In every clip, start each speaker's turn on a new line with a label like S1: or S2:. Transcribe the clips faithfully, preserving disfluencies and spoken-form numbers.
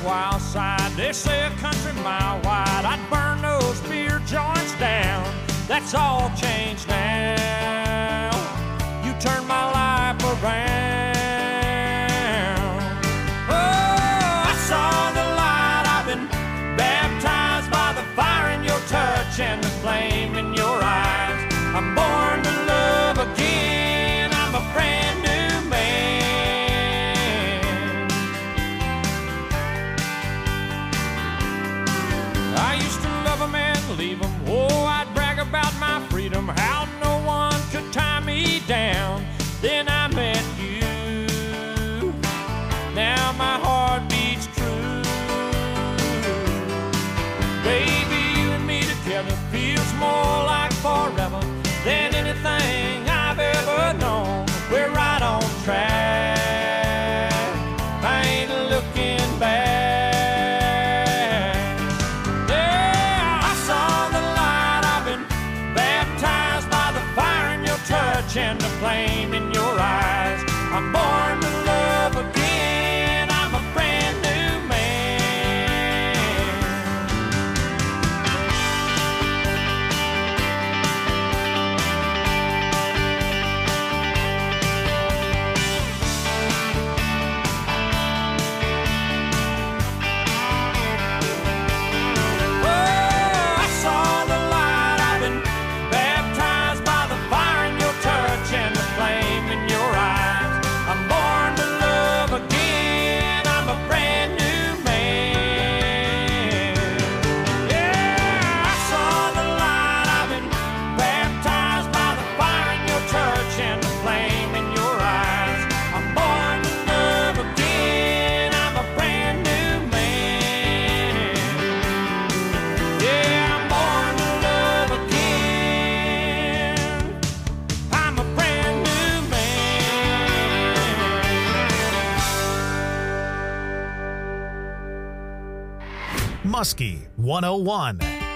S1: wild side. They say a country mile wide. I'd burn those beer joints down. That's all changed now. You turned my life around. Oh, I saw the light. I've been baptized by the fire in your touch and the flame in your eyes. I'm born to love again. I'm a brand new man. I used to love a man, leave him. Oh, I'd brag about my freedom, how no one could tie me down. Then I met you. Now my heart beats true. Baby, you and me together feels more like forever than anything I've ever known. We're right on track. I ain't looking back. Yeah, I saw the light. I've been baptized by the fire in your touch and the flame in your eyes. I'm born to love again. I'm a brand new man. Oh, I saw the light. I've been baptized by the fire in your touch and the flame in your eyes. I'm born to love again. I'm a brand new man. Yeah, I saw the light. I've been baptized by the fire in your touch and the flame in your eyes. I'm born to love again. I'm a brand new man. Yeah, I'm born to love again. I'm a brand new man.
S2: Muskie one oh one.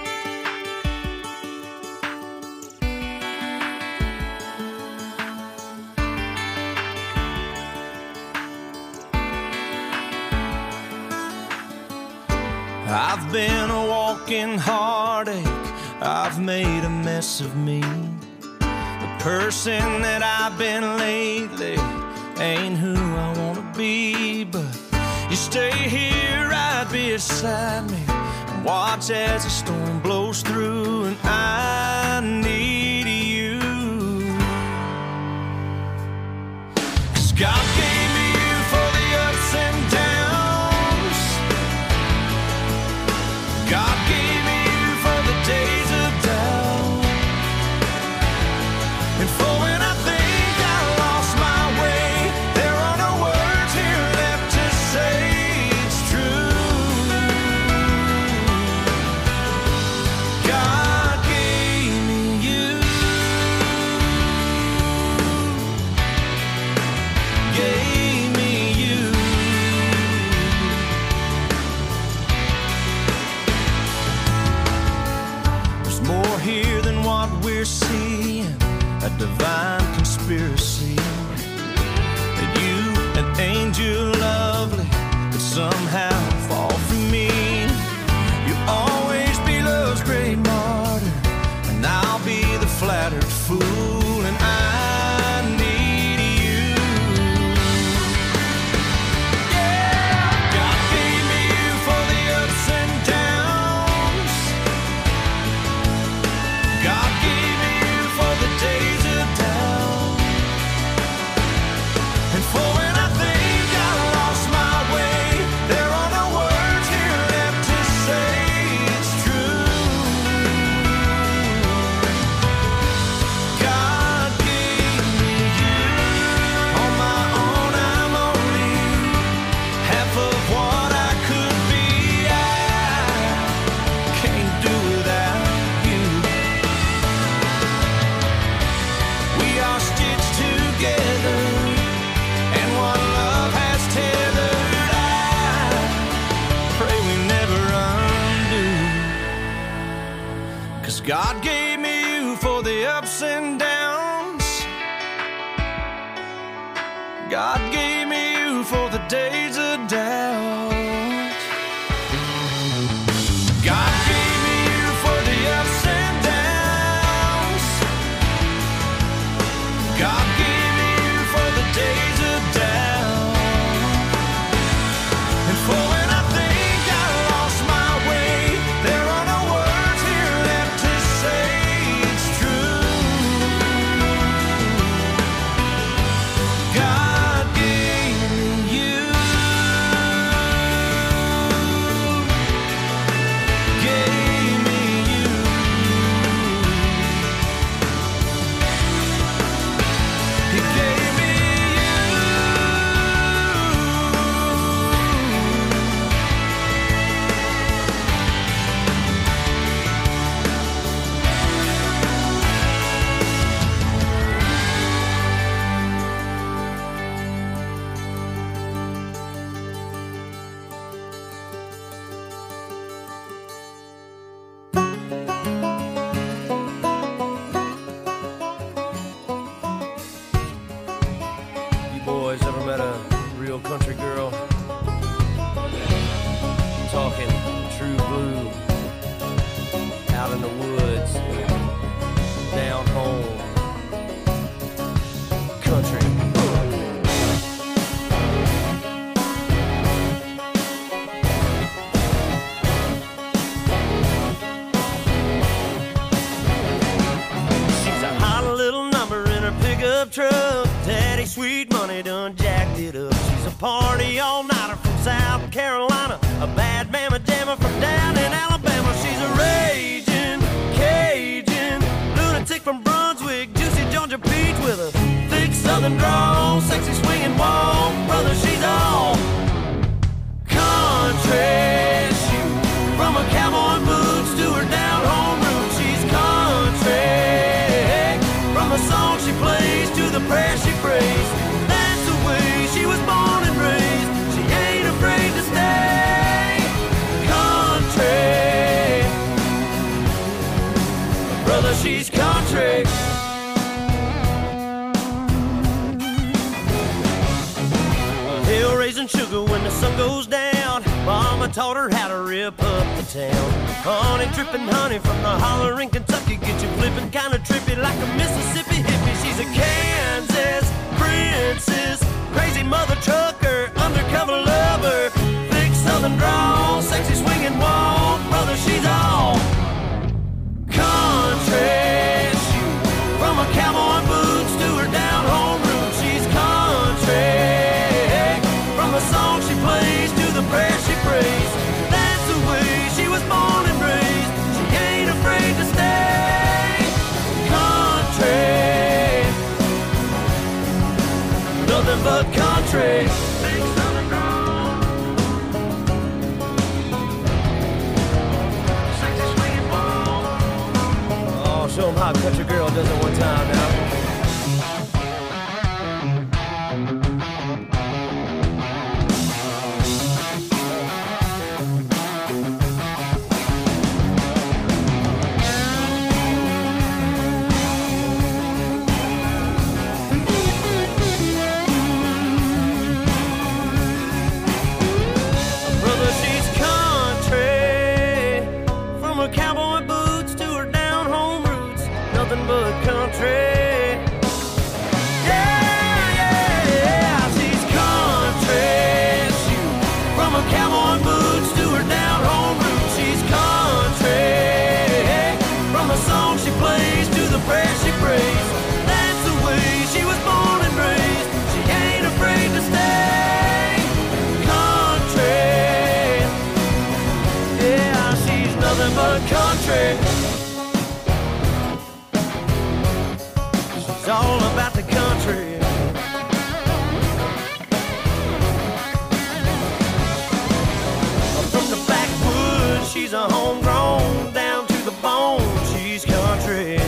S3: I've been a walking heartache. I've made a mess of me. The person that I've been lately ain't who I wanna be. But you stay here right beside me and watch as the storm blows through. And I need you, 'cause God gave me you for the ups and downs. God gave me you for the days of doubt, and for when I think I lost my way, there are no words here left to say it's true. God gave me you, gave me you. There's more here than what we're seeing, a divine conspiracy. That you, an angel lovely, could somehow fall from me. You'll always be love's great martyr, and I'll be the flattered fool. And I need you. Yeah, God gave me you for the ups and downs. God gave me you for the days of doubt, and for when I think I lost my way, there are no words here left to say it's true. God gave me you. On my own, I'm only half of what I could be. I can't do without you. We are stitched together, and one love has tethered. I pray we never undo, 'cause God gave me you for the ups and downs. God gave me you for the days of doubt,
S2: pickup truck. Daddy sweet money done jacked it up. She's a party all-nighter from South Carolina, a bad mama jammer from down in Alabama. She's a raging Cajun lunatic from Brunswick, juicy Georgia peach with a thick southern drawl, sexy swinging walk. Brother, she's all country. She, from her cowboy boots to her down home roots, she's country. From the song she plays to the prayer she prays, that's the way she was born and raised. She ain't afraid to stay country. Brother, she's country. Hill raising sugar when the sun goes down. Mama taught her how to rip up the town. Honey dripping honey from the holler in Kentucky, get you flipping kinda trippy like a Mississippi hippie. She's a Kansas princess, crazy mother trucker, undercover lover, thick southern drawl, sexy swinging walk. Brother, she's all country. She, from her cowboy boots to her down home roots, she's country. From the song she plays to the prayer she prays, that's the way she was born and raised. She ain't afraid to stay country. Nothing but country. Oh, show them how a country girl does it one time now. Country. She's all about the country. From the backwoods, she's a homegrown, down to the bone, she's country.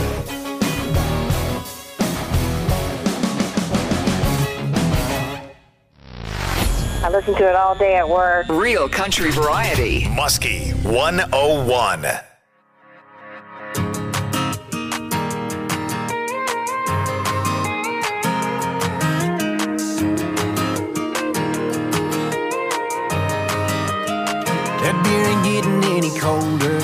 S4: I listen to it all day at work.
S5: Real country variety.
S6: Muskie one oh one.
S3: That beer ain't getting any colder,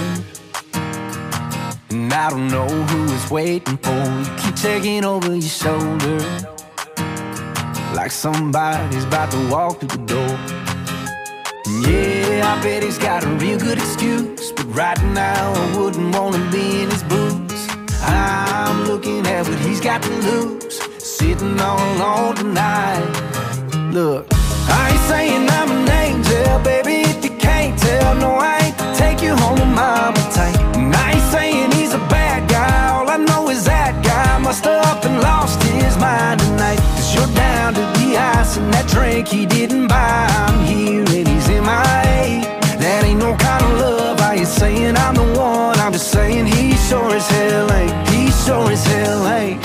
S3: and I don't know who it's waiting for. You keep checking over your shoulder like somebody's about to walk through the door. And yeah, I bet he's got a real good excuse, but right now I wouldn't wanna be in his boots. I'm looking at what he's got to lose, sitting all alone tonight. Look, I ain't saying I'm an angel, baby, if you can't tell. No, I ain't to take you home to mama tight. And I ain't saying he's a bad guy, all I know is that guy must have up and lost his mind tonight. Cause you're down to the ice and that drink he didn't buy. I'm here and he's in my A. That ain't no kind of love. I ain't saying I'm the one, I'm just saying he sure as hell ain't. He sure as hell ain't.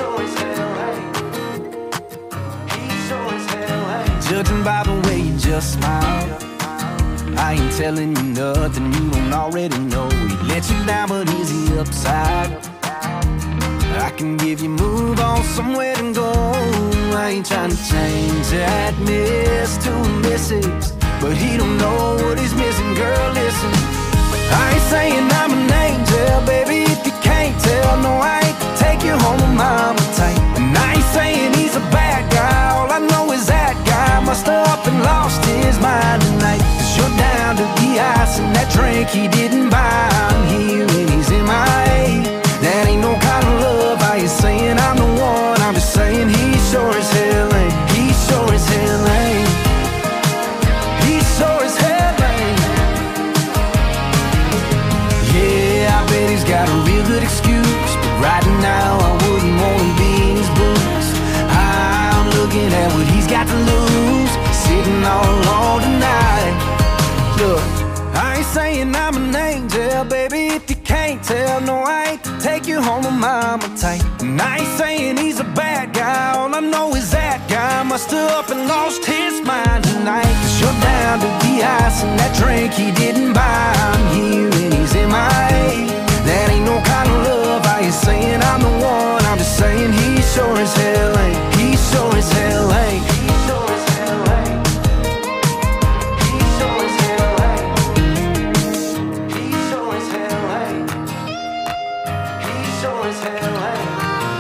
S3: Judging by the way you just smile, I ain't telling you nothing you don't already know. He let you down, but he's the upside. I can give you move on somewhere to go. I ain't trying to change that miss to a missus, but he don't know what he's missing. Girl, listen, I ain't saying I'm an angel, baby, if you can't tell. No, I ain't to take you home with mama tight. And I ain't saying he's a bad guy, all I know is that guy must have up and lost his mind tonight. Cause you're down to the ice and that drink he didn't buy. I'm here and he's in my A. That ain't no kind of love, I ain't saying I'm the one, I'm mama type. And I ain't saying he's a bad guy, all I know is that guy must have up and lost his mind tonight. Shut down to the ice and that drink he didn't buy. I'm here and he's in my A. That ain't no kind of love. I ain't saying I'm the one, I'm just saying he sure as hell ain't. He sure as hell ain't. He sure as hell ain't. He sure as hell ain't. He sure as hell ain't. He sure as hell ain't.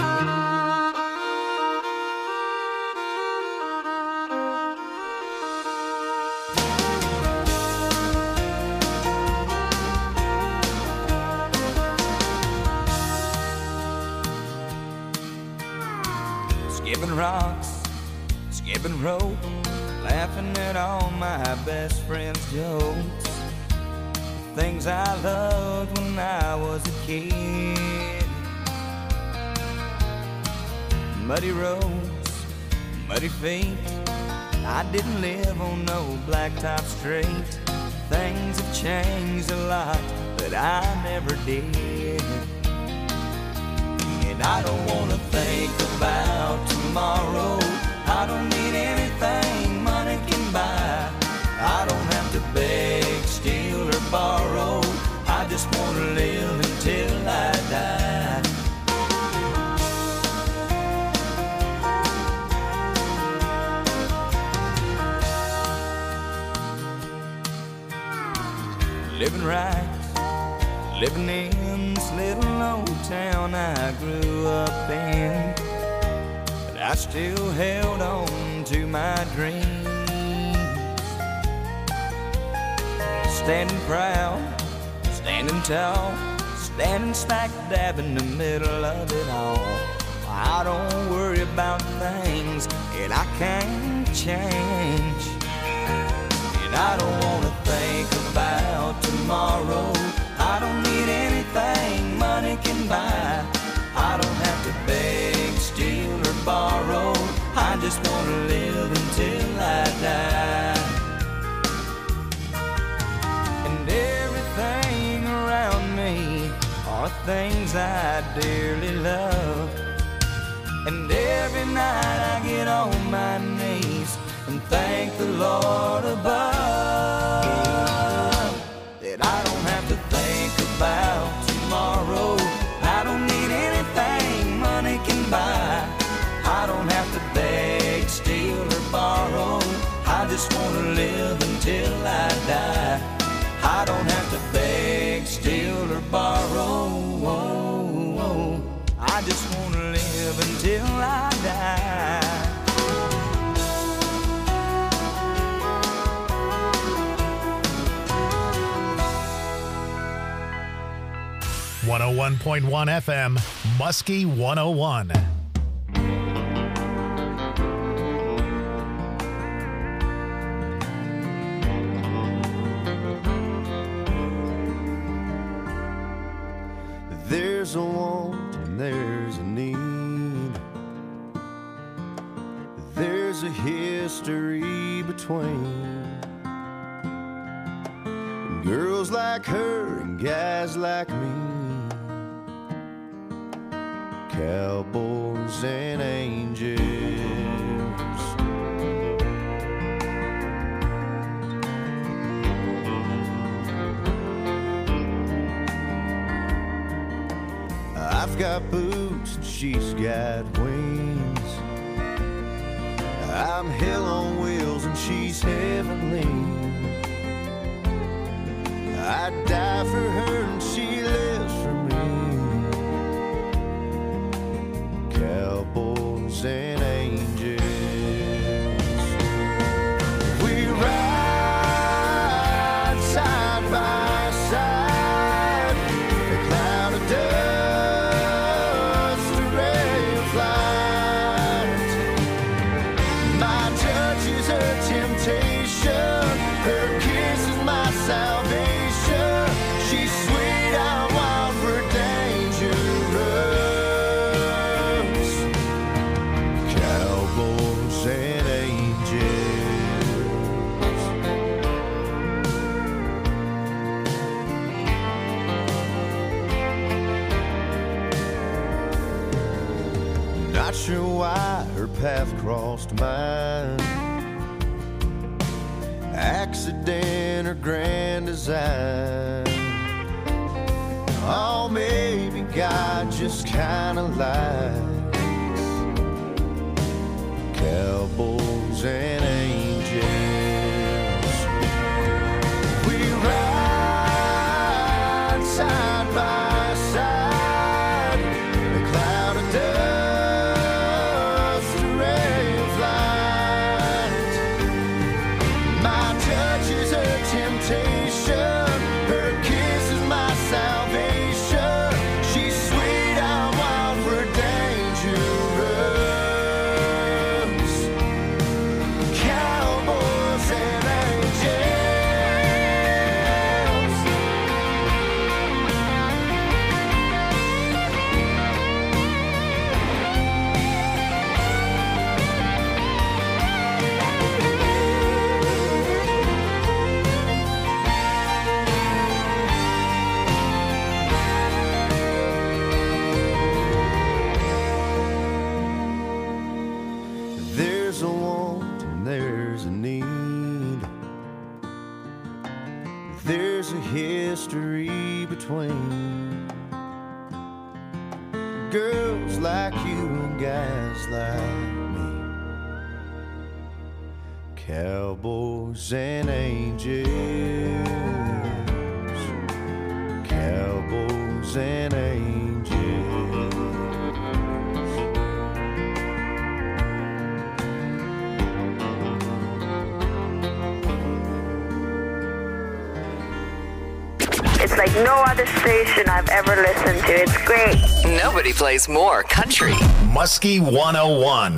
S7: Skipping rocks, skipping rope, laughing at all my best friends' jokes. Things I loved when I was a kid. Muddy roads, muddy feet. I didn't live on no blacktop street. Things have changed a lot, but I never did. And I don't wanna think about tomorrow. I don't need anything money can buy. I don't have to beg, steal, or borrow. I just wanna live until I die. Living right, living in this little old town I grew up in, but I still held on to my dreams. Standing proud, standing tall, standing smack dab in the middle of it all. I don't worry about things that I can't change. And I don't wanna think about tomorrow. I don't need anything money can buy. I don't have to beg, steal, or borrow. I just wanna live until I die. And everything around me are things I dearly love. And every night I get on my knees and thank the Lord above that I don't have to think about tomorrow. I don't need anything money can buy. I don't have to beg, steal, or borrow. I just wanna live until I die. I don't have to beg, steal, or borrow. I just wanna live until I die.
S8: one oh one point one F M, Muskie one oh one.
S2: There's a want and there's a need. There's a history between girls like her and guys like me, cowboys and angels. I've got boots and she's got wings. I'm hell on wheels and she's heavenly. I'd die for her and she lives for me. Cowboys and angels. We ride side by side. A cloud of dust, a ray of light. My touch is her temptation. Her kiss is my salvation. She's sweet, I want
S9: Not sure why her path crossed mine. Accident or grand design. Oh, maybe God just kinda lied. Cowboys and angels, we ride side by side. A cloud of dust, a ray of light. My touch is her temptation, her kiss is my salvation. She's sweet, I'm wild, we're dangerous. Cowboys and angels. There's a want and there's a need. There's a history between girls like you and guys like me. Cowboys and angels. Cowboys and angels.
S4: It's like no other station I've ever listened to. It's great.
S5: Nobody plays more country.
S6: Muskie one oh one.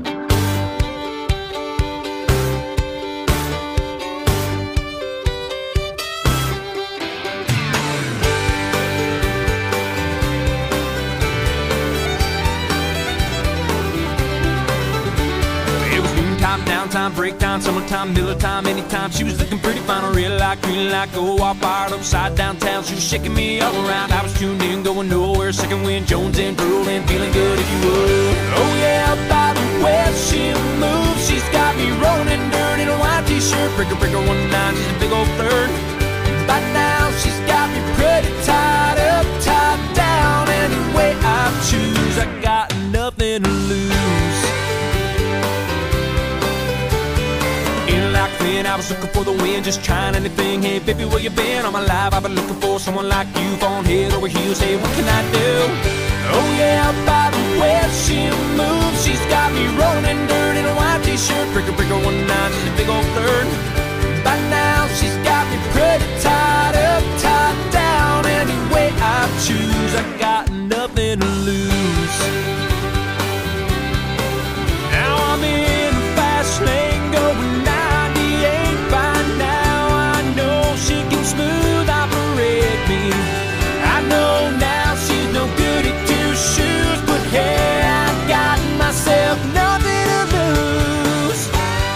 S7: It was noontime, downtime, break time, summertime, middle time, anytime. She was looking pretty fine, real like green like go all fired upside downtown. She was shaking me all around. I was tuned in, going nowhere. Second wind, Jones and drooling, feeling good if you would. Oh yeah, by the way she moves, she's got me rolling in dirt in a white t-shirt. Breaker, breaker, one nine, she's a big old flirt. By now she's got me pretty tied up, tied down. Any way I choose, I got nothing to lose. Like when I was looking for the wind, just trying anything. Hey baby, where you been? All my life I've been looking for someone like you, falling head over heels. Hey, what can I do? Oh yeah, by the way she moves, she's got me rolling in dirt in a white t-shirt. Breaker, breaker, one nine, she's a big old flirt. By now she's got me pretty tied up, tied down. Any way I choose, I got nothing to lose. Now I'm in the fast lane going smooth operate me. I know now she's no good at two shoes, but hey, I got myself nothing to lose.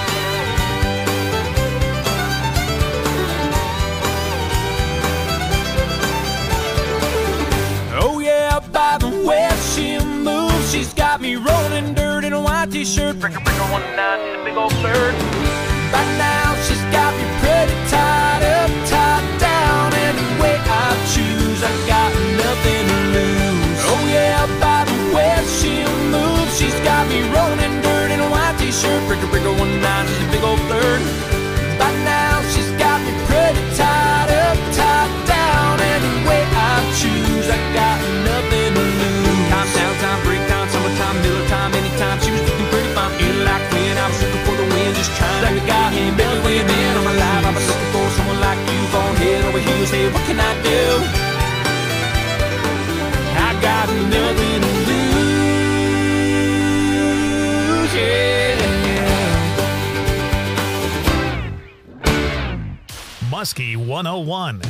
S7: Oh yeah, by the way she moves, she's got me rolling dirt in a white t-shirt. Breaker, breaker, one nine, in a big old flirt. By now she's got me pretty tied up, tied down. Any way I choose, I got nothing to lose. Oh yeah, by the way she moves, she's got me rolling in dirt in a white t-shirt. Breaker, breaker, one nine, she's a big old flirt. By now she's got me pretty tied up, tied down. Any way I choose, I got nothing to lose. Time, downtime, break time, summertime, middle time, anytime. She was looking pretty fine, feeling like when I was looking for the wind, just trying like to got him. Baby, where you been? All my life I've been looking for someone like you, falling head over heels. Hey, what can I do? I got nothing to lose, yeah.
S8: Muskie one oh one.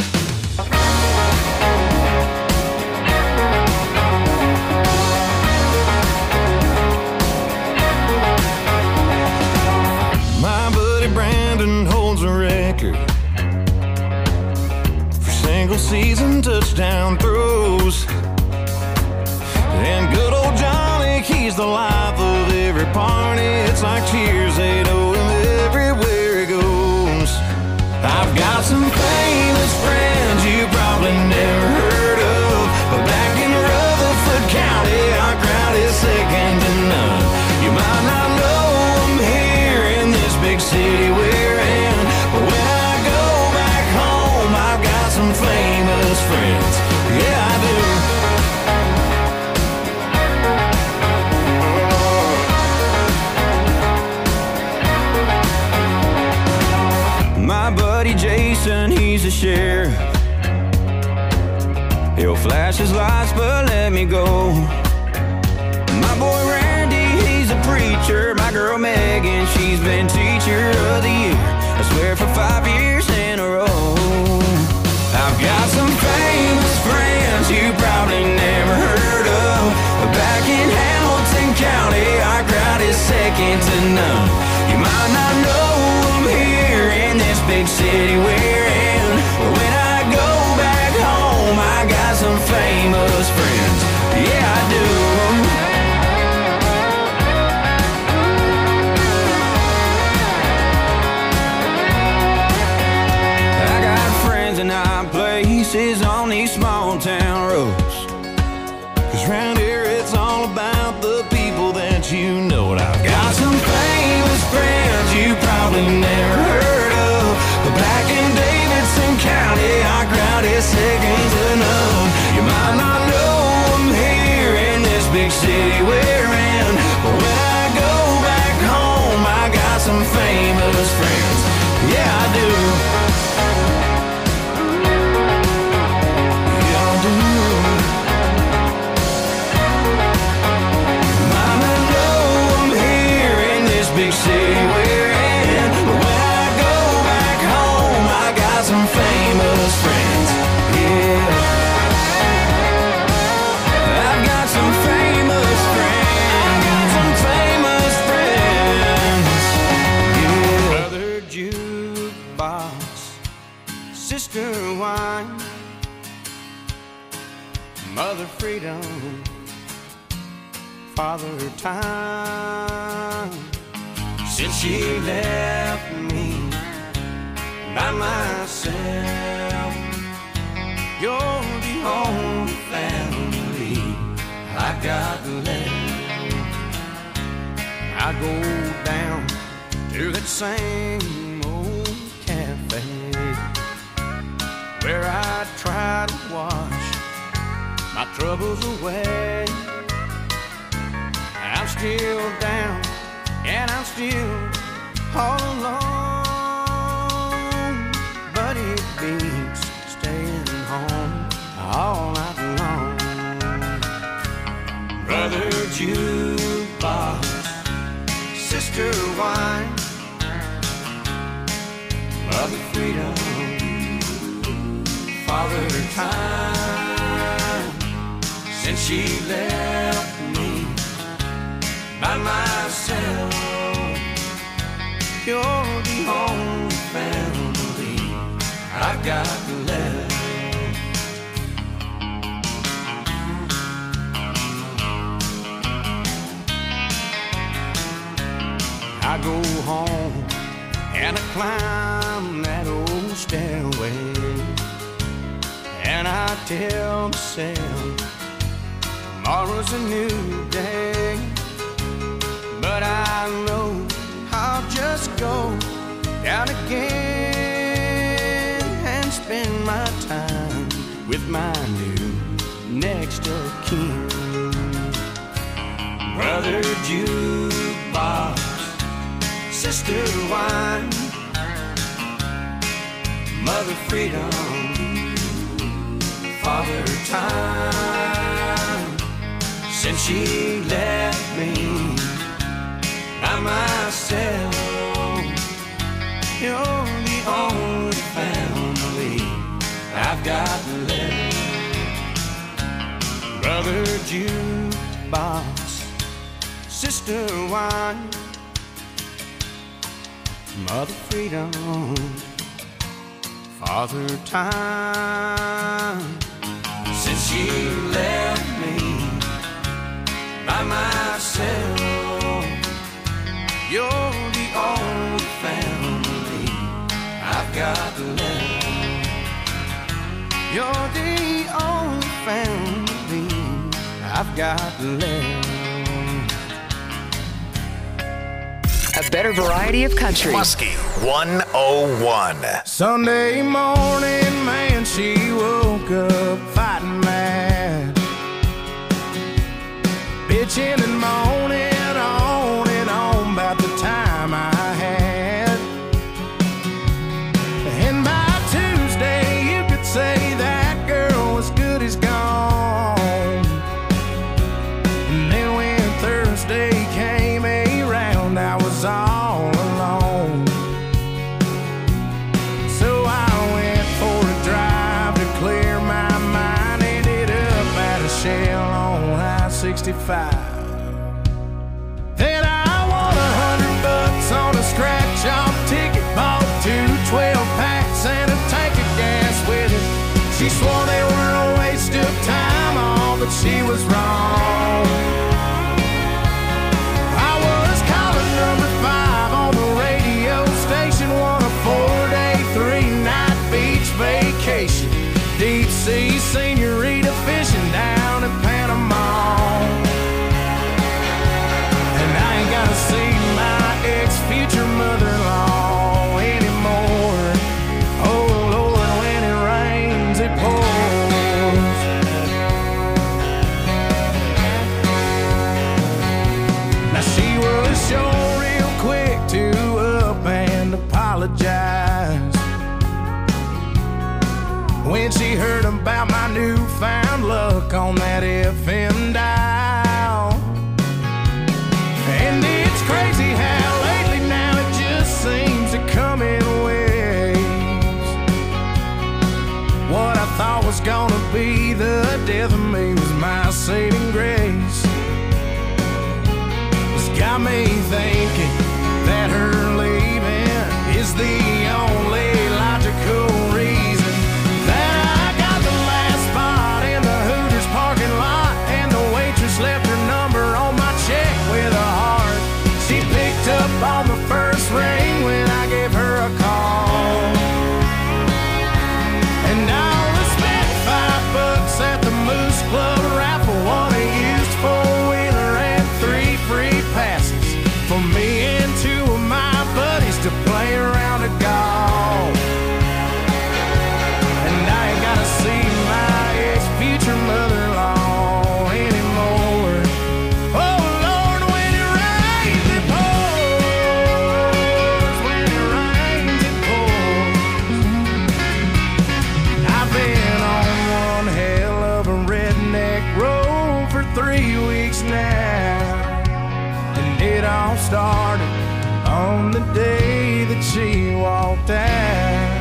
S9: My buddy Brandon holds a record for single season touchdown throws. And good old Johnny, he's
S3: He's the life of every party. It's like Cheers, they know him everywhere he goes. I've got some famous friends you probably never heard of, but back in Rutherford County, our crowd is second to none. You might not know them here in this big city we're in, but when I go back home, I've got some famous friends. Yeah, I do. My buddy Jason, he's a sheriff. He'll flash his lights but let me go. My boy Randy, he's a preacher. My girl Megan, she's been teacher of the year, I swear for five years in a row. I've got some famous friends you probably never heard of, but back in Hamilton County, our crowd is second to none. You might not know them here in this big city we're in, but when I go back home, I got some famous friends. Yeah, I do. I got friends in high places on these small town roads, 'cause round here it's all about the people that you know. And I've got some famous friends you probably never heard of, but back in Davidson County, our crowd is second to none. You might not know them here in this big city we're in, but when I go back home, I got some famous friends. Yeah, I do. Yeah, I do. Might not know them here in this big city we're in, but when I go back home, I got some famous friends. Yeah, I've got some famous friends. Got some famous friends. Yeah. Brother jukebox, sister wine, mother freedom, father time. Since she left me by myself, you're the only family I got left. I go down to that same old cafe where I try to wash my troubles away. I'm still down and I'm still all alone, but it beats staying home all night long. Brother jukebox, sister wine, mother freedom, father time. Since she left me by myself, you're the only family I've got left. I go home and I climb that old stairway, and I tell myself tomorrow's a new day. But I know I'll just go down again and spend my time with my new next of kin. Brother jukebox, sister wine, mother freedom, father time. Since she left me by myself, you're the only family I've got left. Brother jukebox, sister wine, mother freedom, father time. Since she left me by myself,
S7: myself. You're the only family I've got left. You're the only family I've got left.
S5: A better variety of country.
S6: Muskie one oh one.
S7: Sunday morning, man, she woke up fighting mad, bitching and moaning on and on about the time I had. And by Tuesday, you could say that girl was good as gone. And then when Thursday came around, I was all alone. So I went for a drive to clear my mind. Ended up at a Shell on I sixty-five. Then I won a hundred bucks on a scratch-off ticket. Bought two twelve packs and a tank of gas with it. She swore they were a waste of time, all, but she was wrong. I was calling number five on the radio station, won a four-day, three-night beach vacation. Deep-sea senorita fishing down in Panama. And I ain't gotta see my ex-future mother-in-law anymore. Oh, Lord, when it rains, it pours. Now she was sure real quick to up and apologize when she heard about my newfound luck on that F M dial. And it's crazy how lately now it just seems to come in waves. What I thought was gonna be the death of me was my saving grace. It's got me thinking that her leaving is the only logical reason that I got the last spot in the Hooters parking lot, and the waitress left her number on my check with a heart. She picked up on the first ring when I gave her a call. And I only spent five bucks at the Moose Club raffle, won a used four-wheeler and three free passes for me and two of my buddies to play around a golf. And I ain't gotta see my ex-future mother-in-law anymore. Oh, Lord, when it rains, it pours. When it rains, it pours. I've been on one hell of a redneck road for three weeks now. And it all started on the day that she walked out.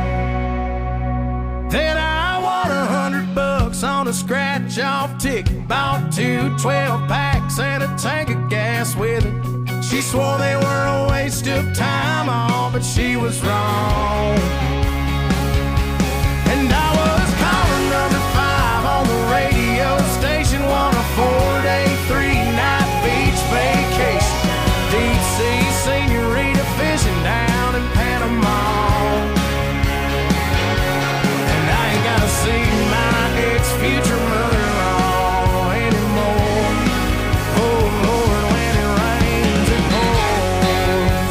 S7: Then I won a hundred bucks on a scratch-off ticket. Bought two twelve packs and a tank of gas with it. She swore they were a waste of time, all, but she was wrong. And I was calling number five on the radio station, won a four-day, three-night beach vacation. Deep-sea senorita fishing down in Panama. And I ain't gotta see my ex-future mother-in-law anymore. Oh, Lord, when it rains, it pours.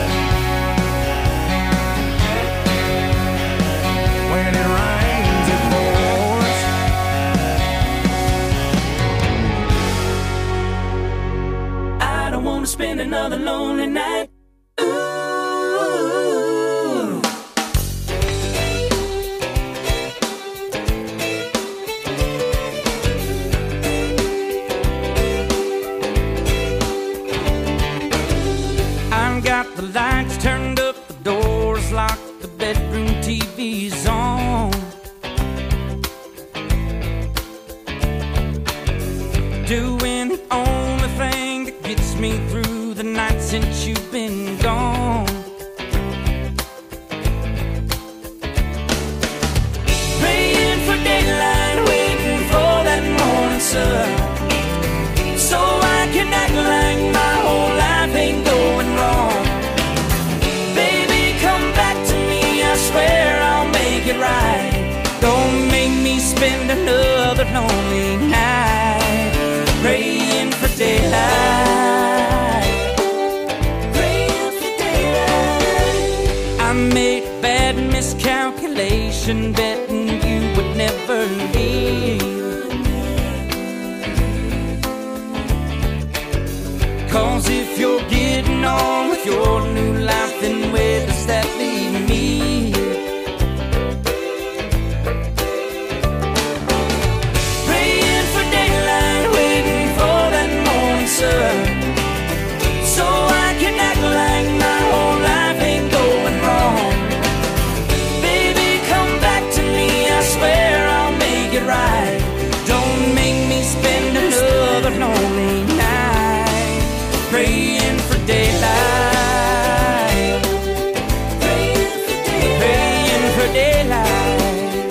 S7: When it rains, it pours.
S10: I don't wanna spend another lonely night. Ooh. I've got the lights turned up, the doors locked, the bedroom T V's on. Doing the only thing that gets me through the night since you've been gone. Praying for daylight, waiting for that morning sun, so I can act like station betting you would never leave. 'Cause if you're getting on with your new life, then where does that leave me? Praying for daylight, waiting for that morning sun, so I can act like my whole life ain't going wrong. Baby, come back to me, I swear I'll make it right. Don't make me spend another lonely night praying for daylight, praying for daylight, praying for daylight,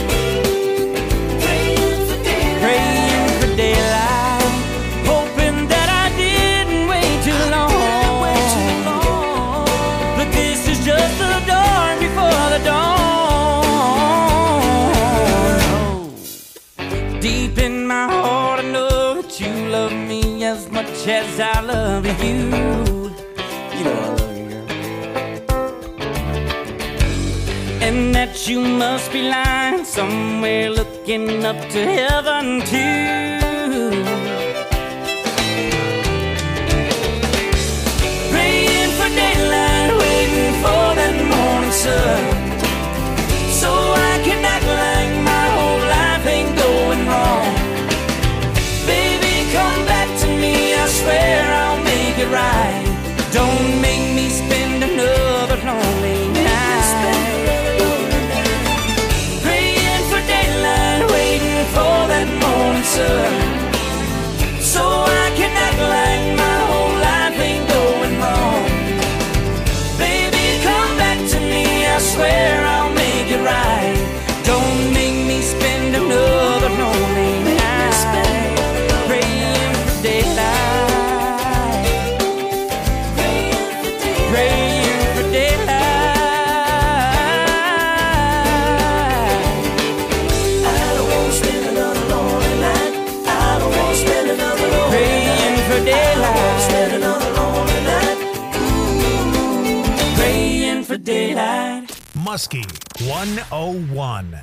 S10: praying for daylight, praying for daylight, hoping that I didn't wait too long, wait too long. But this is just the dawn before the dawn. Deep in my heart I know that you love me as much as I love you. You know I love you, girl. And that you must be lying somewhere looking up to heaven too. Praying for daylight, waiting for that morning sun, so I can act like my whole life ain't going wrong. Baby, come back to me, I swear I'll make it right. Don't make me spend another lonely night praying for daylight, waiting for that morning sun, so I can act like my whole life ain't going wrong. Baby, come back to me, I swear I'll make it right. Don't make me spend another lonely night praying for daylight, praying for daylight, praying for daylight. I don't want to spend another lonely night. I don't want to spend another lonely praying night. For daylight. I don't want to spend another lonely night. Ooh, praying for daylight.
S8: Muskie one oh one.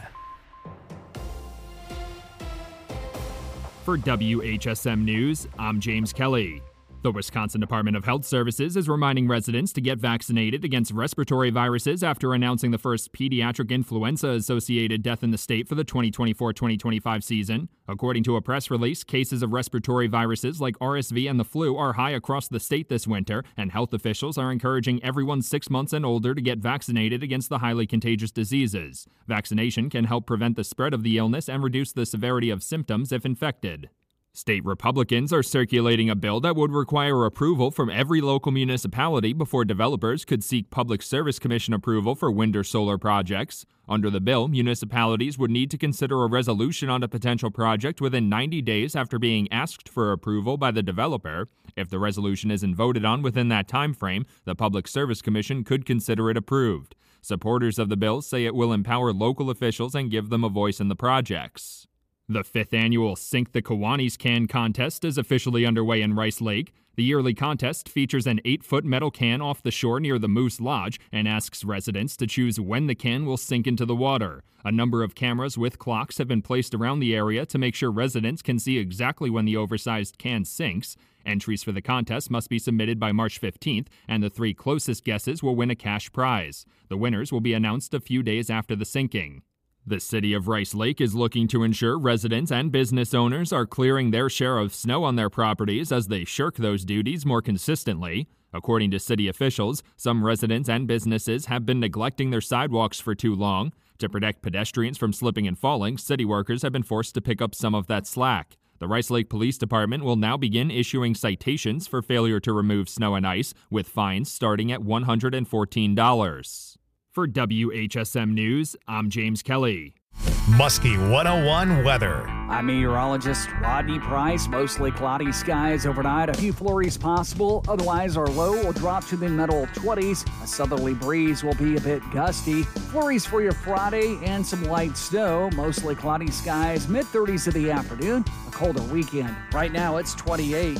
S11: For W H S M News, I'm James Kelly. The Wisconsin Department of Health Services is reminding residents to get vaccinated against respiratory viruses after announcing the first pediatric influenza-associated death in the state for the twenty twenty-four twenty twenty-five season. According to a press release, cases of respiratory viruses like R S V and the flu are high across the state this winter, and health officials are encouraging everyone six months and older to get vaccinated against the highly contagious diseases. Vaccination can help prevent the spread of the illness and reduce the severity of symptoms if infected. State Republicans are circulating a bill that would require approval from every local municipality before developers could seek Public Service Commission approval for wind or solar projects. Under the bill, municipalities would need to consider a resolution on a potential project within ninety days after being asked for approval by the developer. If the resolution isn't voted on within that time frame, the Public Service Commission could consider it approved. Supporters of the bill say it will empower local officials and give them a voice in the projects. The fifth annual Sink the Kiwanis Can contest is officially underway in Rice Lake. The yearly contest features an eight-foot metal can off the shore near the Moose Lodge and asks residents to choose when the can will sink into the water. A number of cameras with clocks have been placed around the area to make sure residents can see exactly when the oversized can sinks. Entries for the contest must be submitted by March fifteenth, and the three closest guesses will win a cash prize. The winners will be announced a few days after the sinking. The city of Rice Lake is looking to ensure residents and business owners are clearing their share of snow on their properties as they shirk those duties more consistently. According to city officials, some residents and businesses have been neglecting their sidewalks for too long. To protect pedestrians from slipping and falling, city workers have been forced to pick up some of that slack. The Rice Lake Police Department will now begin issuing citations for failure to remove snow and ice, with fines starting at one hundred fourteen dollars. For W H S M News, I'm James Kelly.
S8: Muskie one oh one weather.
S12: I'm meteorologist Rodney Price. Mostly cloudy skies overnight. A few flurries possible. Otherwise, our low will drop to the middle twenties. A southerly breeze will be a bit gusty. Flurries for your Friday and some light snow. Mostly cloudy skies. mid thirties in the afternoon. A colder weekend. Right now, it's twenty-eight.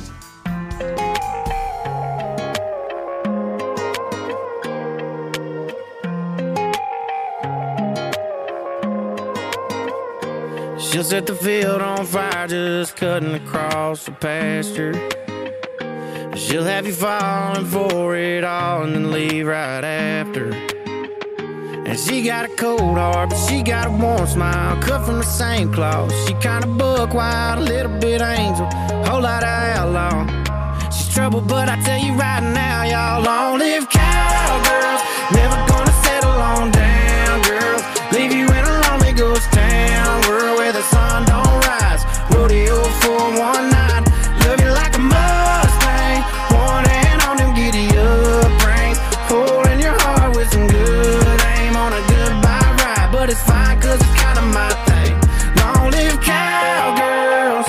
S13: She'll set the field on fire just cutting across the pasture. She'll have you falling for it all and then leave right after. And she got a cold heart, but she got a warm smile, cut from the same cloth. She kinda buck wild, a little bit angel, whole lot of outlaw. She's trouble, but I tell you right now, y'all, long live cowgirls. Never gonna settle on down, girls. Leave you in a lonely ghost town, world where the sun don't rise. Rodeo for one night, love you like a Mustang. One hand on them giddy up reins, hole in your heart with some good aim on a goodbye ride. But it's fine, cause it's kinda my thing. Long live cowgirls.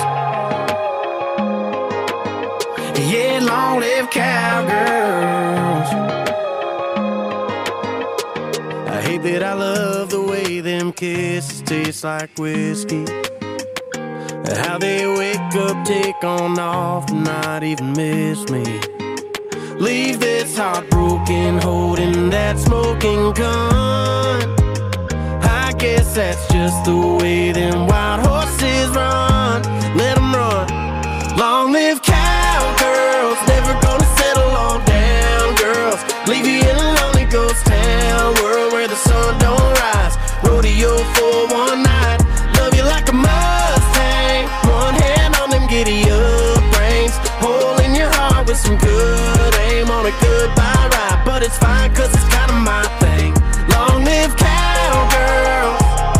S13: Yeah, long live cowgirls. I hate that I love the way them kisses taste like whiskey. How they wake up, take on off, and not even miss me. Leave this heartbroken, holding that smoking gun. I guess that's just the way them wild horses run. Let them run. Long live cowgirls, never gonna settle on down, girls. Leave you in a lonely ghost town, world where the sun don't rise. Rodeo for one night, love you like a Mustang. One hand on them giddy up reins, hole in your heart with some good aim on a goodbye ride. But it's fine, cause it's kinda my thing. Long live cowgirls.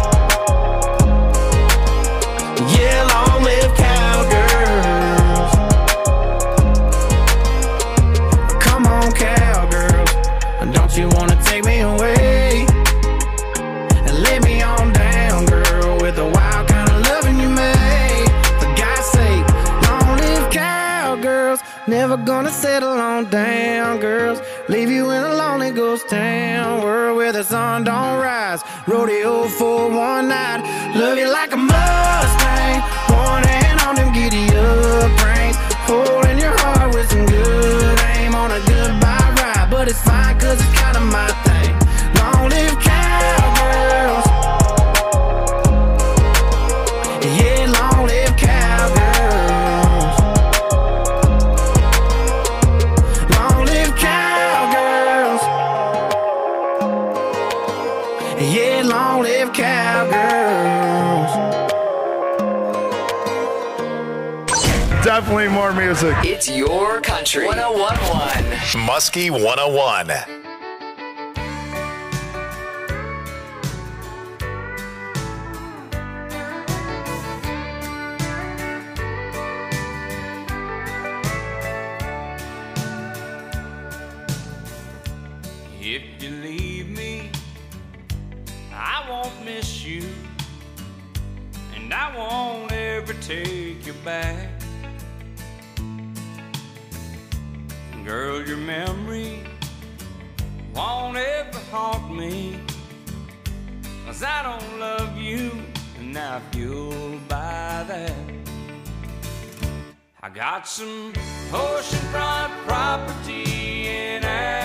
S13: Yeah, long live cowgirls. Come on, cowgirls, don't you wanna take me away and lay me on down, girl, with the wild kind of loving you made. For God's sake, long live cowgirls. Never gonna settle on down, girls. Leave you in a lonely ghost town, world where the sun don't rise. Rodeo for one night, love you like a Mustang. One hand on them giddy up reins, hole in your heart with some good aim on a goodbye ride. But it's fine, cause it's kinda my thing. Long live cowgirls. Yeah, long live cowgirls. Long live cowgirls. Yeah, long live cowgirls.
S6: Definitely more music.
S5: It's your country. one oh one point one.
S6: Muskie one oh one.
S7: If you leave me, I won't miss you, and I won't ever take you back. Girl, your memory won't ever haunt me, 'cause I don't love you, and I feel by that. I got some oceanfront property in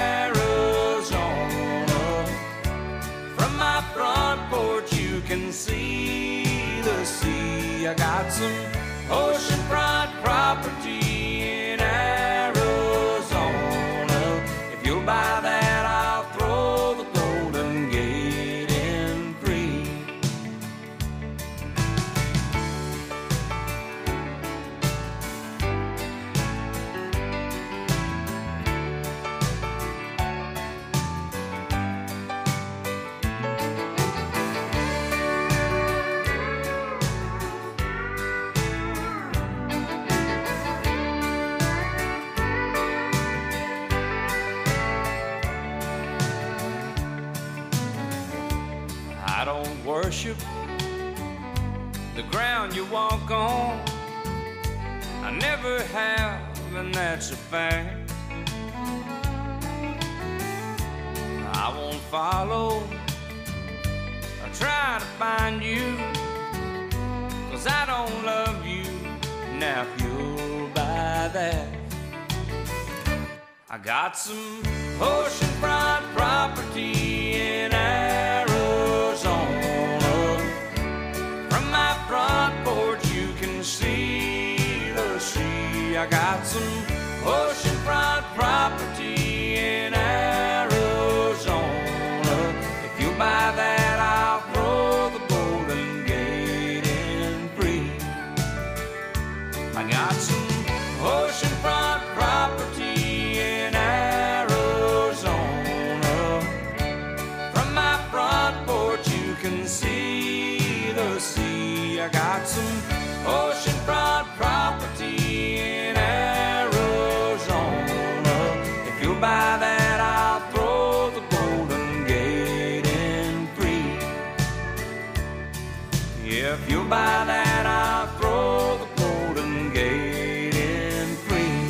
S7: Arizona. From my front porch you can see the sea. I got some oceanfront property in Arizona. If you'll buy that, I'll throw the Golden Gate in free. I don't worship the ground you walk on. I never have, and that's a fact. I won't follow or try to find you, 'cause I don't love you. Now if you'll buy that, I got some oceanfront property in Arizona. From my front I got some oceanfront property in Arizona. If you buy that, I'll throw the Golden Gate in free. I got some oceanfront property in Arizona. From my front porch you can see the sea. I got some oceanfront property in Arizona. If you buy that, I'll throw the Golden Gate in free. Yeah, if you buy that, I'll throw the Golden Gate in free.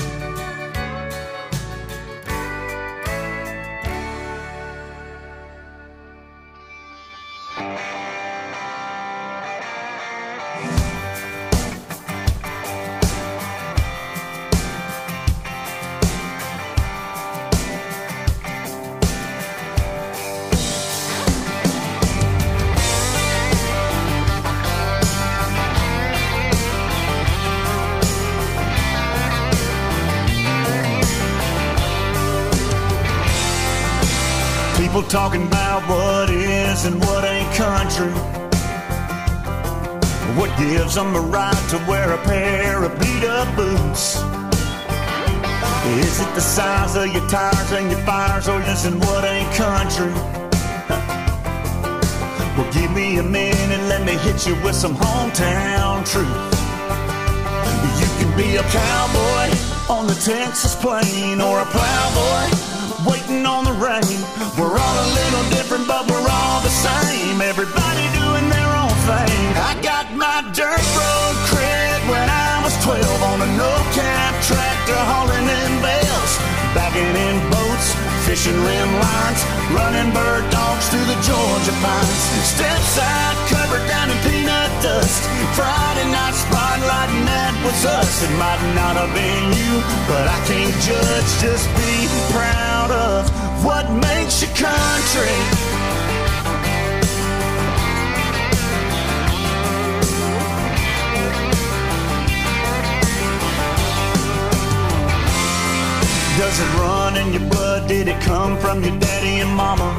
S14: People talking about what is and what ain't country. What gives them a right to wear a pair of beat-up boots? Is it the size of your tires and your fires, or is it what ain't country? Well, give me a minute, let me hit you with some hometown truth. You can be a cowboy on the Texas plain, or a plowboy waiting on the rain. We're all a little different, but we're all the same. Everybody doing their own thing. I got my dirt road cred when I was twelve on a no-cap tractor hauling in bales, backing in boats, fishing rim lines, running bird dogs through the Georgia pines. Step side covered down in peanut dust. Friday night spotlight, and that was us. It might not have been you, but I can't judge. Just be proud of what makes you country. Does it run in your blood? Did it come from your daddy and mama?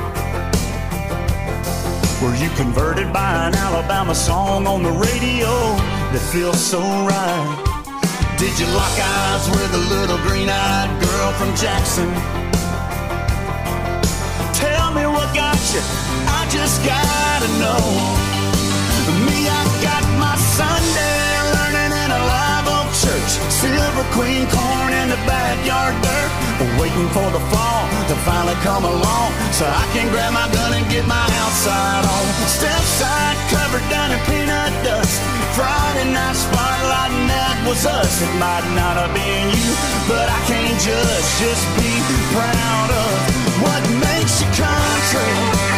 S14: Were you converted by an Alabama song on the radio that feels so right? Did you lock eyes with a little green-eyed girl from Jackson? Tell me what got you, I just gotta know. Me, I got my Sunday learning in a live oak church. Silver Queen corn in the backyard dirt. Waiting for the fall to finally come along, so I can grab my gun and get my outside on. Step side covered down in peanut dust. Friday night spotlight, and that was us. It might not have been you, but I can't judge. Just be proud of what makes you country.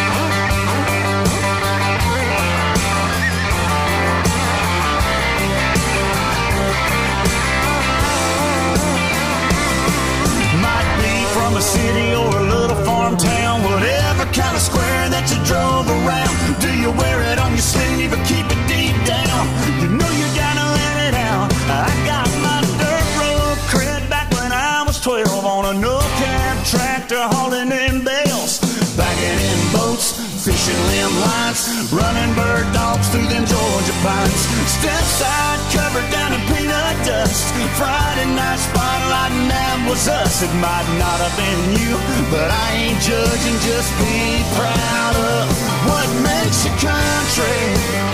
S14: From a city or a little farm town, whatever kind of square that you drove around. Do you wear it on your sleeve or keep it deep down? You know you gotta let it out. I got my dirt road cred back when I was twelve on a no-cab tractor hauling in bales, backing in boats, fishing limb lines, running bird dogs through them Georgia pines. Step side covered down in peanut dust. Friday night spotlight, and that was us. It might not have been you, but I ain't judging. Just be proud of what makes you country.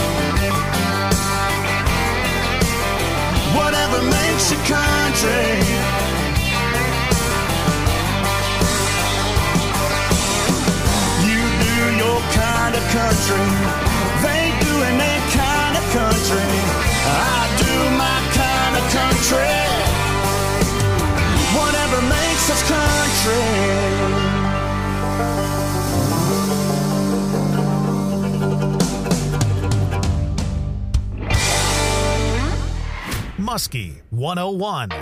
S14: Whatever makes you country. Your kind of country, they doing their kind of country. I do my kind of country. Whatever makes us
S8: country. Muskie one oh one.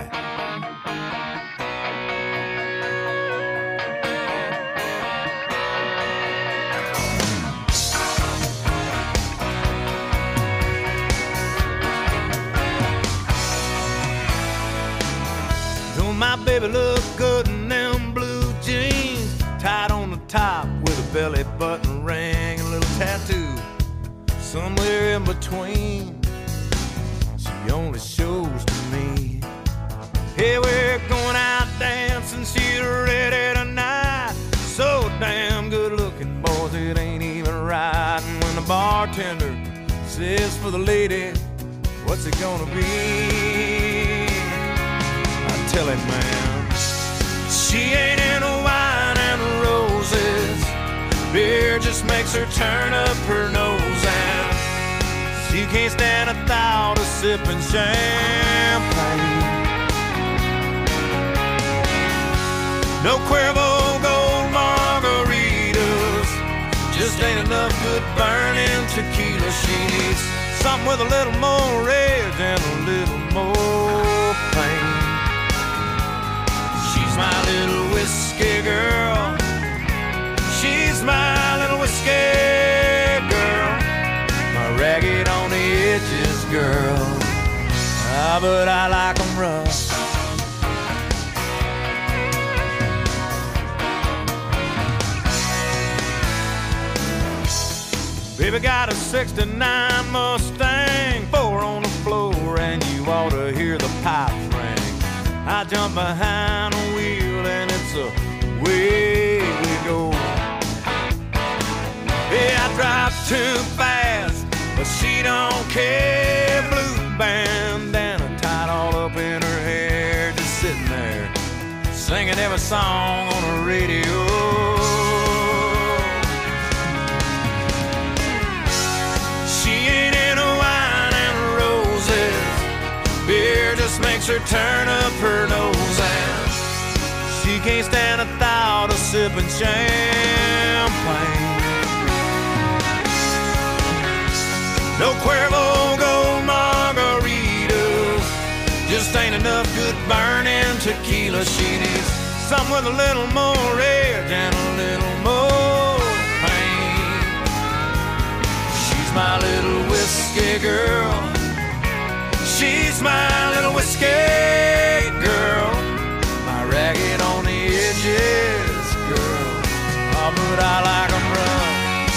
S13: my baby looked good in them blue jeans, tied on the top with a belly button ring and a little tattoo. Somewhere in between, she only shows to me. Hey, we're going out dancing, she's ready tonight. So damn good looking, boys, it ain't even right. And when the bartender says for the lady, what's it gonna be? I tell him, man, she ain't into wine and roses. Beer just makes her turn up her nose, and she can't stand the thought of sipping champagne. No Cuervo Gold margaritas, just ain't enough good burning tequila. She needs something with a little more red and a little more pain. She's my little whiskey girl. She's my little whiskey girl. My ragged on the edges girl. Ah, but I like 'em rough. Baby got a sixty-nine Mustang, four on the floor, and you ought to hear the pipes ring. I jump behind the wheel and it's away we go. Yeah, I drive too fast, but she don't care. Blue bandana tied all up in her hair, just sitting there, singing every song on the radio. Beer just makes her turn up her nose, and she can't stand the thought of sipping champagne. No Cuervo Gold margaritas, just ain't enough good burning tequila. She needs something with a little more red and a little more pain. She's my little whiskey girl. She's my little whiskey girl, my ragged on the edges girl. Oh, but I like 'em rough.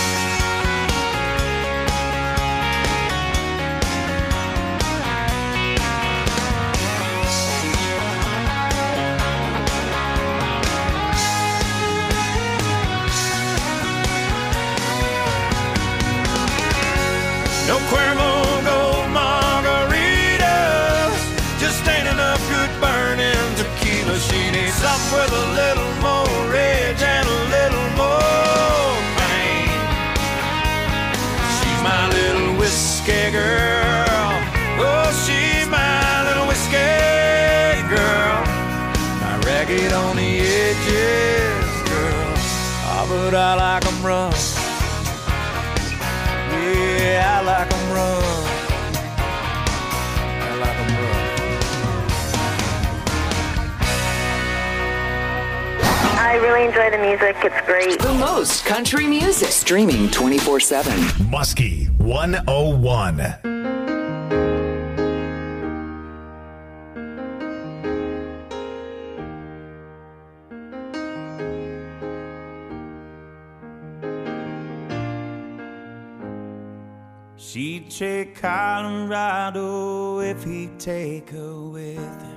S13: No Cuervo Gold margaritas, just ain't enough good burning tequila. She needs something with a little more red and a little more pain. She's my little whiskey girl. Oh, she's my little whiskey girl, my ragged on the edges girl. Oh, but I like 'em rough. Yeah, I like 'em rough. I like 'em rough.
S4: I really enjoy the music. It's great.
S5: The most country music. Streaming twenty-four seven.
S8: Muskie one oh one.
S7: She'd take Colorado if he'd take her with him.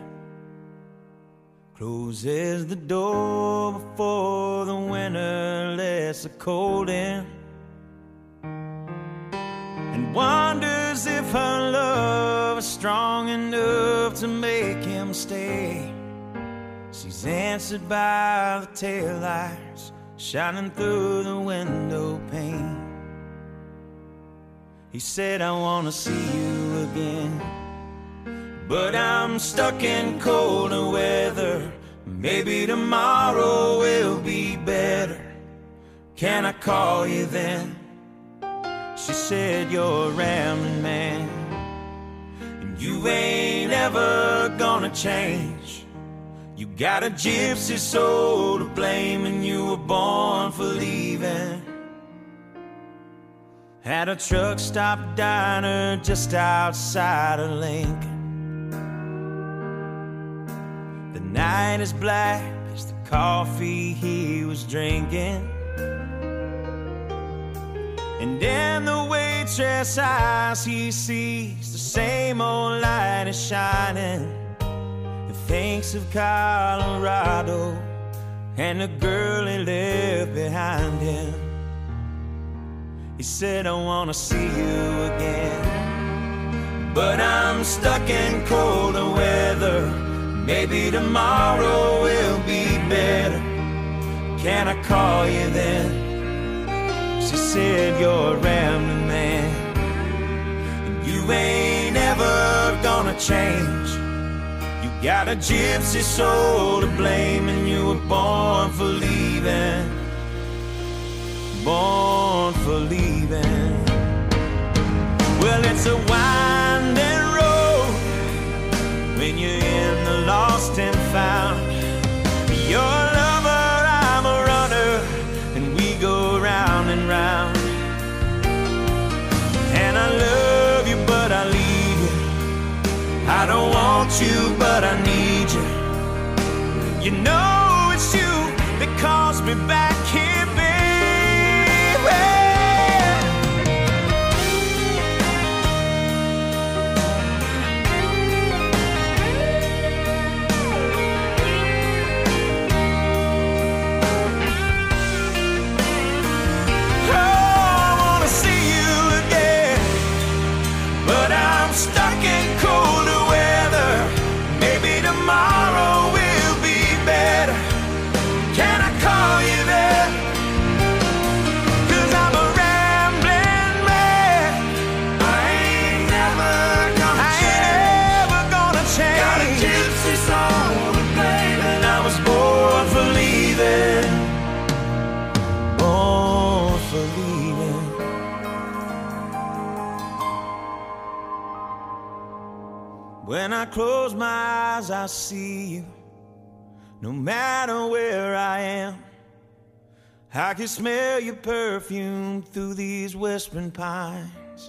S7: Closes the door before the winter lets the cold in, and wonders if her love is strong enough to make him stay. She's answered by the taillights shining through the window pane. He said, I wanna see you again, but I'm stuck in colder weather. Maybe tomorrow will be better. Can I call you then? She said, you're a rambling man, and you ain't ever gonna change. You got a gypsy soul to blame, and you were born for leaving. At a truck stop diner just outside of Lincoln, the night as black as the coffee he was drinking. And in the waitress' eyes he sees the same old light is shining. He thinks of Colorado and the girl he left behind him. He said, I wanna see you again, but I'm stuck in colder weather. Maybe tomorrow will be better. Can I call you then? She said, you're a rambling man, and you ain't ever gonna change. You got a gypsy soul to blame, and you were born for leaving. Born for leaving. Well, it's a winding road when you're in the lost and found. You're a lover, I'm a runner, and we go round and round. And I love you, but I leave you. I don't want you, but I need you. You know it's you that calls me back here, baby. Stuck in colder weather. Maybe tomorrow will be better. Can I call you there? Cause I'm a rambling man. I ain't never gonna I change. Ain't never gonna change. Got a gypsy soul to blame, and I was born for leaving. Born for leaving. When I close my eyes, I see you. No matter where I am, I can smell your perfume through these whispering pines.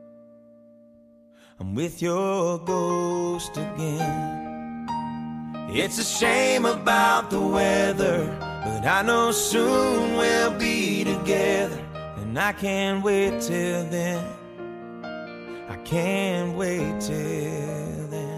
S7: I'm with your ghost again. It's a shame about the weather, but I know soon we'll be together. And I can't wait till then. I can't wait till then.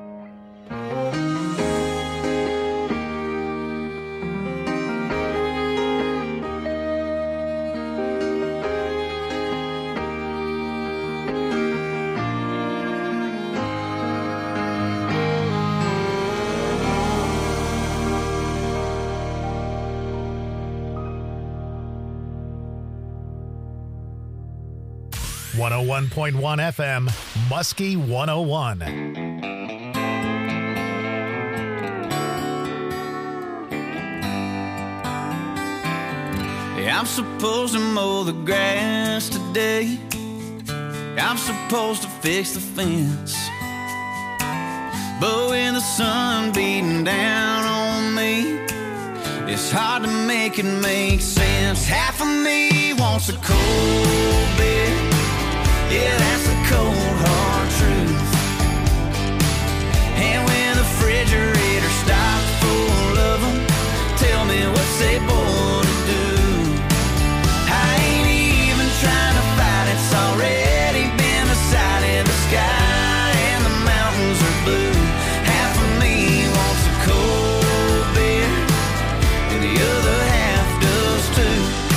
S8: one oh one point one F M, Muskie one oh one.
S3: I'm supposed to mow the grass today. I'm supposed to fix the fence. But when the sun beating down on me, it's hard to make it make sense. Half of me wants a cold beer. Yeah, that's the cold hard truth. And when the refrigerator stops full of them, tell me what's they born to do. I ain't even trying to fight, it's already been decided. The sky and the mountains are blue. Half of me wants a cold beer, and the other half does too.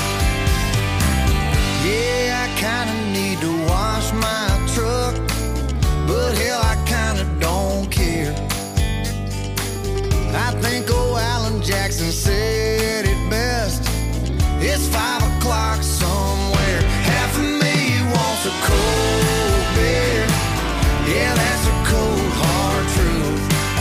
S3: Yeah, I kinda need to wash my truck, but hell, I kinda don't care. I think old Alan Jackson said it best. It's five o'clock somewhere. Half of me wants a cold beer. Yeah, that's a cold hard truth.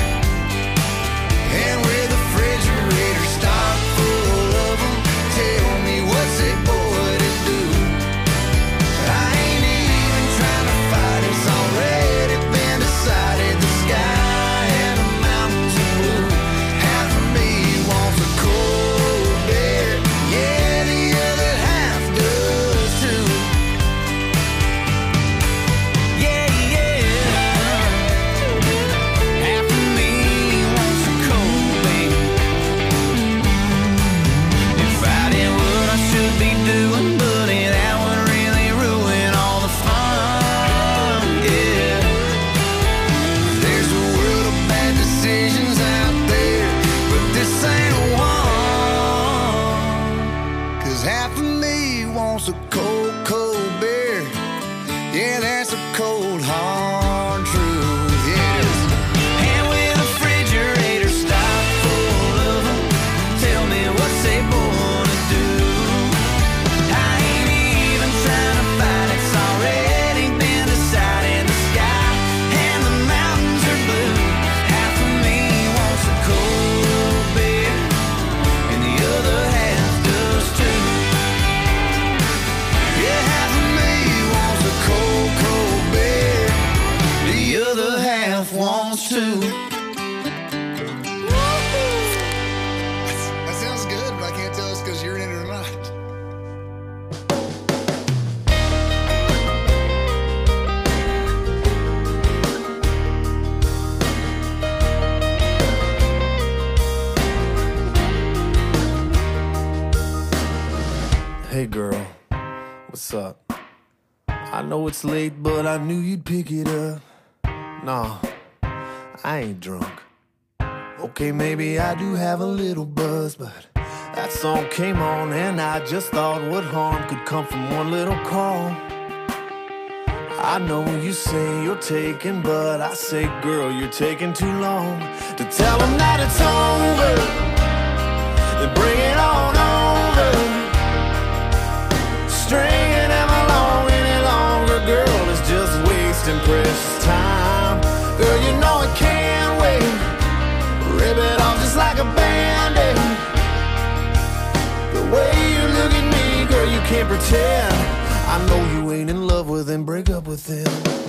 S3: And with the refrigerator stocked full of them, tell me what's it boy to do. I ain't even trying to fight, it's already been decided. The sky and the mountains are blue. Half
S9: wants a cold, cold beer. Yeah, that's a cold, hard truth. Yeah, it is.
S10: And with a refrigerator stocked full of them, tell me what's they born to do. I ain't even trying to fight, it's already been decided in the sky, and the mountains are blue. Half of me wants a cold beer, and the other half does too. Yeah, half of me wants a cold, cold beer, the other half wants to.
S9: That sounds good, but I can't tell it's because you're in it or not.
S13: Hey girl, what's up? I know it's late, but I knew you'd pick it up. Nah, I ain't drunk. Okay, maybe I do have a little buzz, but that song came on and I just thought what harm could come from one little call. I know you say you're taking, but I say, girl, you're taking too long to tell them that it's over. Then bring it on over. Stringing them along any longer, girl, is just wasting precious time. Girl, you know it can't wait. Rip it off just like a band-aid. The way you look at me, girl, you can't pretend. I know you ain't in love with him, break up with him.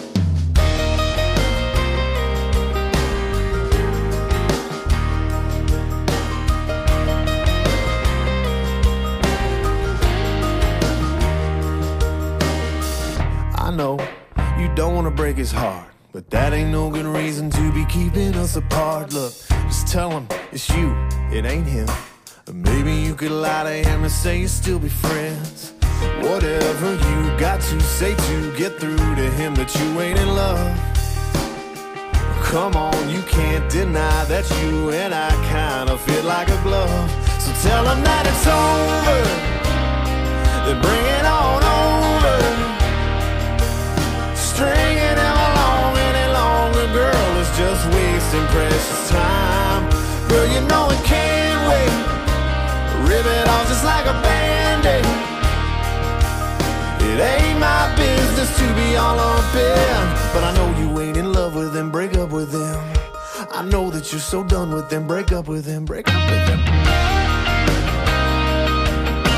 S13: I know you don't want to break his heart, but that ain't no good reason to be keeping us apart. Look, just tell him it's you, it ain't him. Or maybe you could lie to him and say you still be friends. Whatever you got to say to get through to him that you ain't in love. Come on, you can't deny that you and I kind of fit like a glove. So tell him that it's over, then bring it on over. Stringing him along any longer, girl, is just wasting precious time. Girl, you know it can't wait. Rip it off just like a band-aid. It ain't my business to be all up in, but I know you ain't in love with him, break up with him. I know that you're so done with him, break up with him, break up with him.